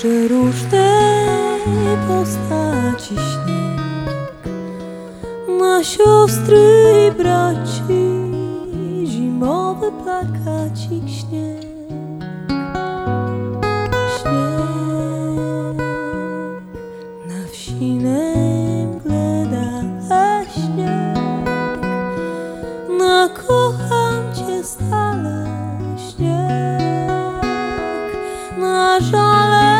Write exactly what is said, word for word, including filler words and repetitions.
przeróżnej postaci śnieg, na siostry i braci zimowy plakacik śnieg. Śnieg na wsi mgle da śnieg, na kocham cię stale śnieg, na żale